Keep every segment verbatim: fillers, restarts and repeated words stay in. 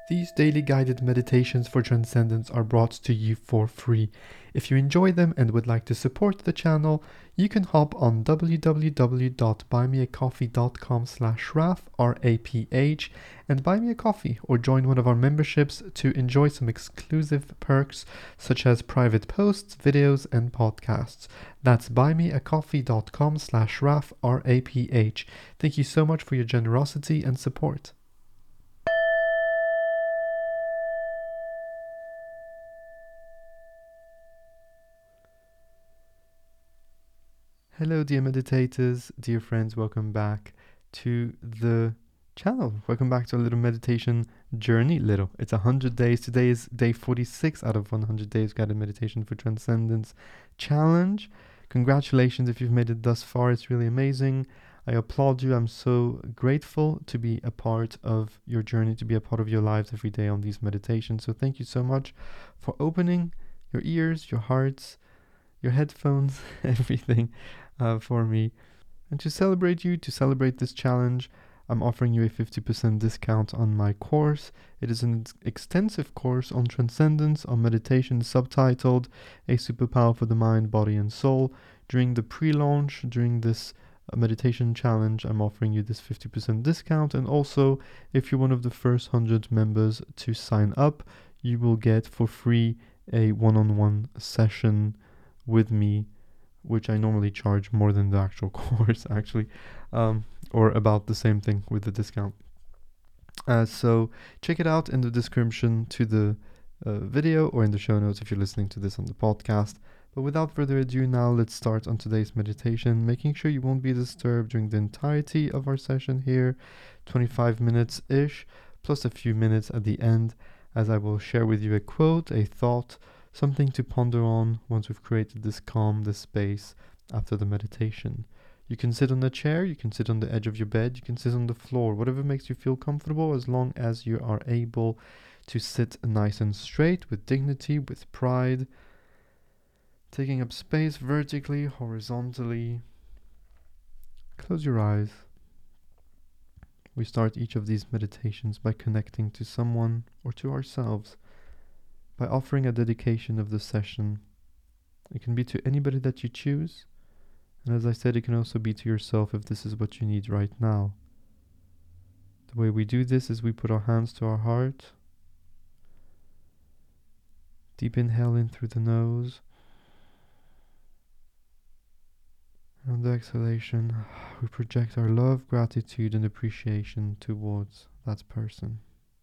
These daily guided meditations for transcendence are brought to you for free. If you enjoy them and would like to support the channel, you can hop on w w w dot buy me a coffee dot com slash raf, R A P H, and buy me a coffee or join one of our memberships to enjoy some exclusive perks such as private posts, videos, and podcasts. That's buy me a coffee dot com slash raf, R A P H. Thank you so much for your generosity and support. Hello, dear meditators, dear friends, welcome back to the channel. Welcome back to a little meditation journey. Little, it's one hundred days. Today is day forty-six out of one hundred days guided meditation for transcendence challenge. Congratulations if you've made it thus far. It's really amazing. I applaud you. I'm so grateful to be a part of your journey, to be a part of your lives every day on these meditations. So thank you so much for opening your ears, your hearts, your headphones, everything uh, for me. And to celebrate you, to celebrate this challenge, I'm offering you a fifty percent discount on my course. It is an extensive course on transcendence, on meditation, subtitled A Superpower for the Mind, Body and Soul. During the pre-launch, during this uh, meditation challenge, I'm offering you this fifty percent discount. And also, if you're one of the first one hundred members to sign up, you will get for free a one-on-one session with me, which I normally charge more than the actual course, actually, um, or about the same thing with the discount. Uh, so check it out in the description to the uh, video or in the show notes if you're listening to this on the podcast. But without further ado, now let's start on today's meditation, making sure you won't be disturbed during the entirety of our session here, twenty-five minutes-ish, plus a few minutes at the end, as I will share with you a quote, a thought, something to ponder on once we've created this calm, this space after the meditation. You can sit on a chair, you can sit on the edge of your bed, you can sit on the floor, whatever makes you feel comfortable, as long as you are able to sit nice and straight, with dignity, with pride, taking up space vertically, horizontally. Close your eyes. We start each of these meditations by connecting to someone or to ourselves, by offering a dedication of the session. It can be to anybody that you choose, and as I said, it can also be to yourself if this is what you need right now. The way we do this is we put our hands to our heart, deep inhale in through the nose, and on the exhalation, we project our love, gratitude, and appreciation towards that person.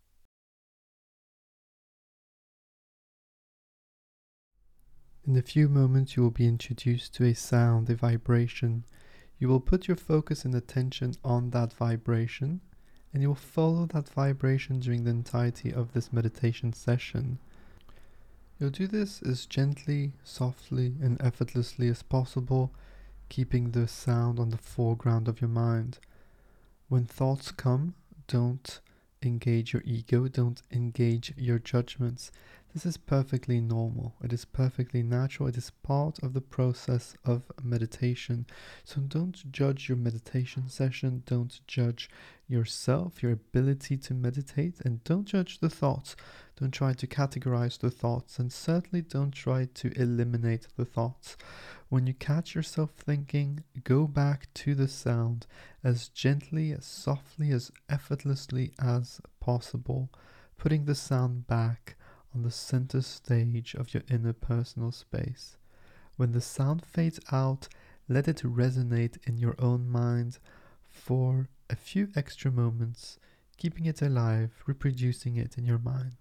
In a few moments, you will be introduced to a sound, a vibration. You will put your focus and attention on that vibration, and you will follow that vibration during the entirety of this meditation session. You'll do this as gently, softly, and effortlessly as possible, keeping the sound on the foreground of your mind. When thoughts come, don't engage your ego, don't engage your judgments. This is perfectly normal. It is perfectly natural. It is part of the process of meditation. So don't judge your meditation session. Don't judge yourself, your ability to meditate, and don't judge the thoughts. Don't try to categorize the thoughts, and certainly don't try to eliminate the thoughts. When you catch yourself thinking, go back to the sound as gently, as softly, as effortlessly as possible, putting the sound back on the center stage of your inner personal space. When the sound fades out, let it resonate in your own mind for a few extra moments, keeping it alive, reproducing it in your mind.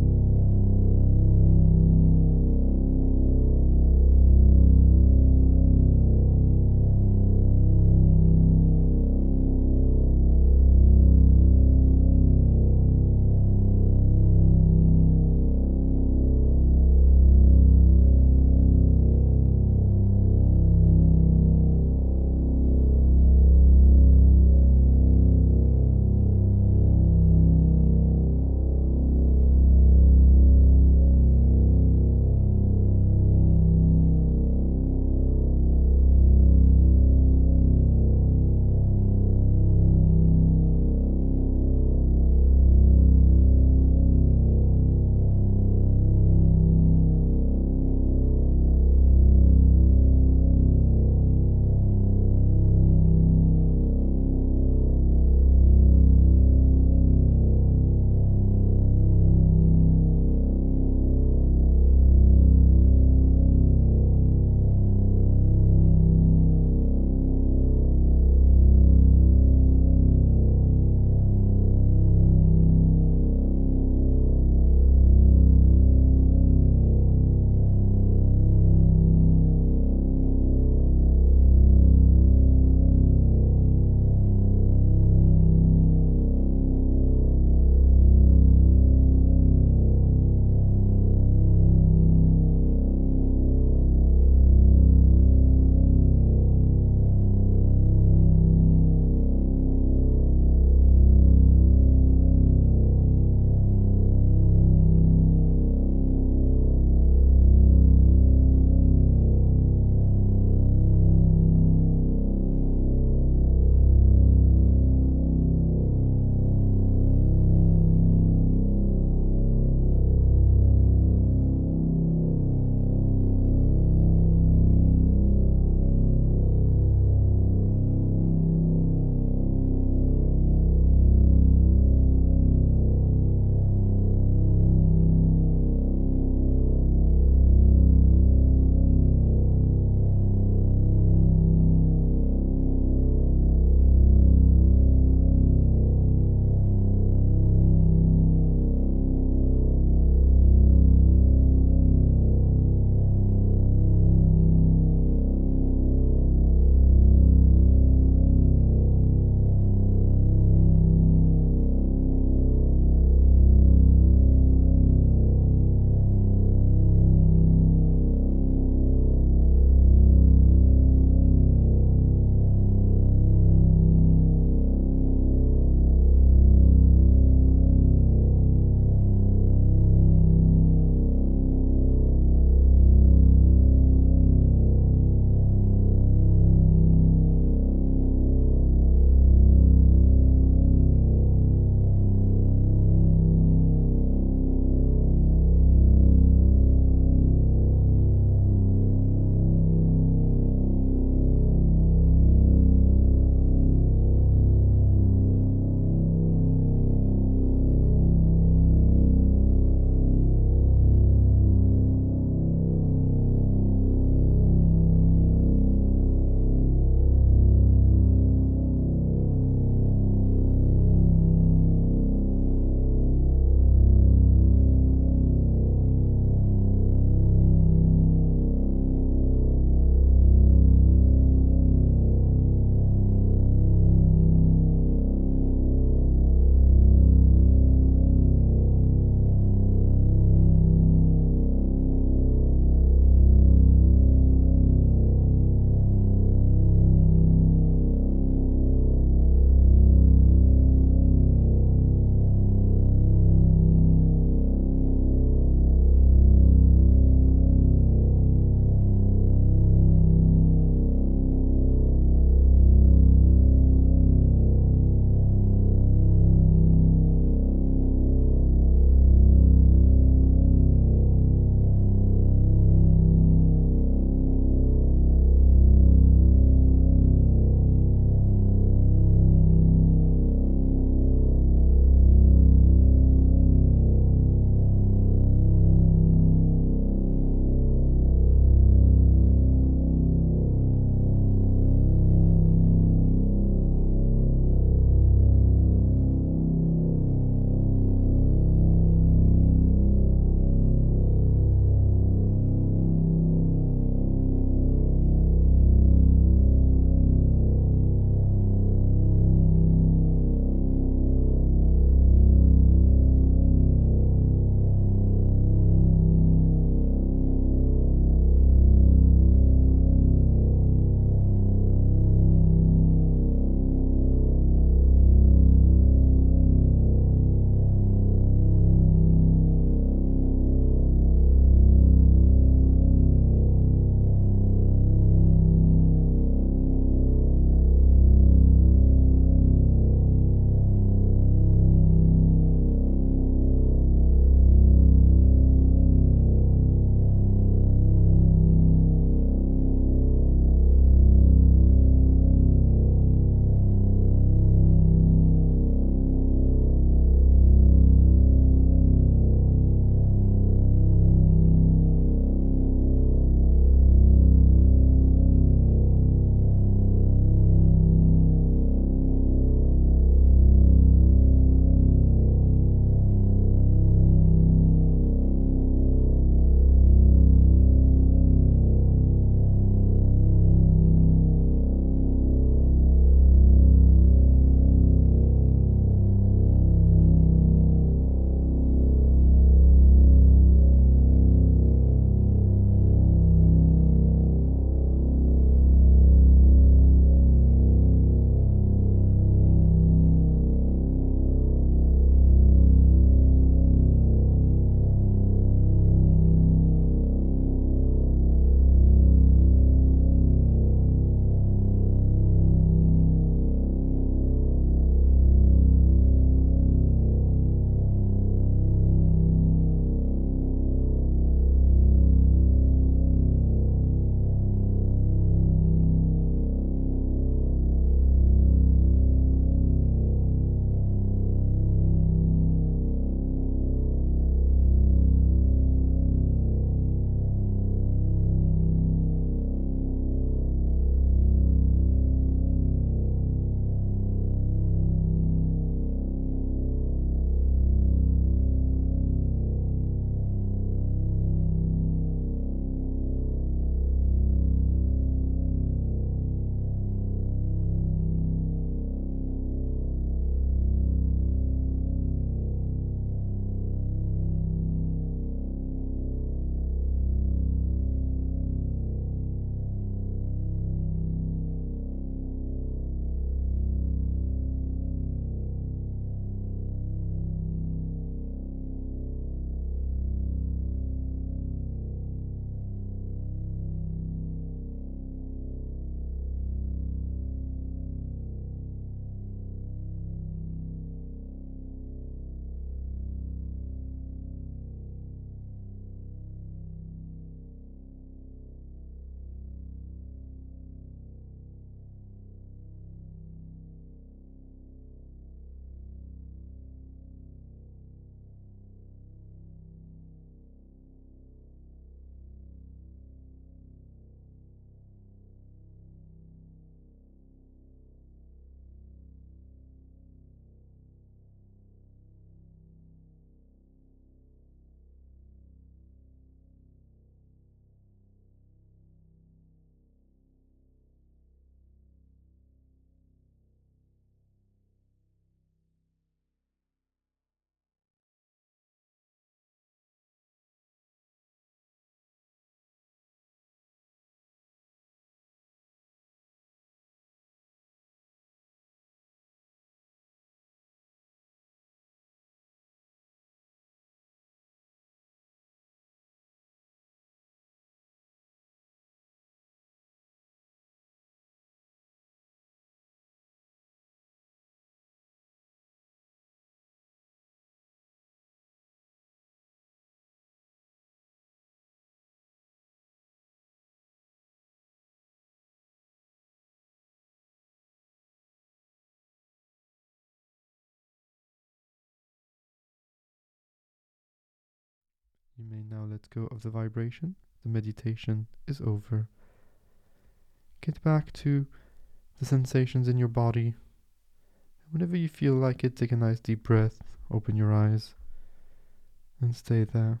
You may now let go of the vibration. The meditation is over. Get back to the sensations in your body. Whenever you feel like it, take a nice deep breath, open your eyes, and stay there.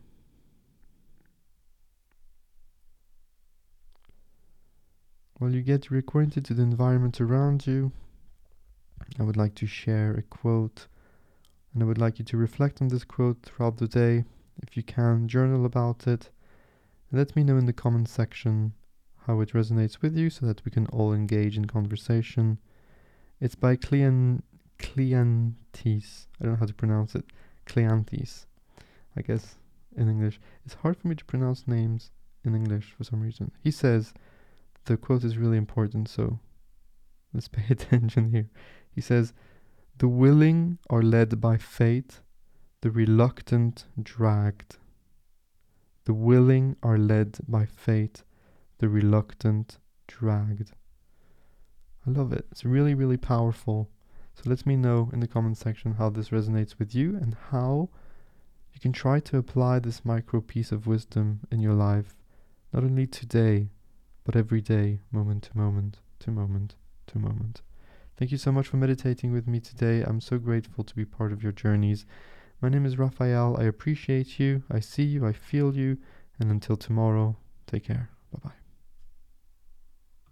While you get reacquainted to the environment around you, I would like to share a quote, and I would like you to reflect on this quote throughout the day. If you can, journal about it, and let me know in the comment section how it resonates with you so that we can all engage in conversation. It's by Clean Cleanthes. I don't know how to pronounce it. Cleanthes, I guess, in English. It's hard for me to pronounce names in English for some reason. He says, the quote is really important, so let's pay attention here. He says, "The willing are led by fate, the reluctant dragged. The willing are led by fate, the reluctant dragged." I love it. It's really, really powerful. So let me know in the comment section how this resonates with you and how you can try to apply this micro piece of wisdom in your life, not only today, but every day, moment to moment, to moment, to moment. Thank you so much for meditating with me today. I'm so grateful to be part of your journeys. My name is Raphael. I appreciate you. I see you. I feel you. And until tomorrow, take care.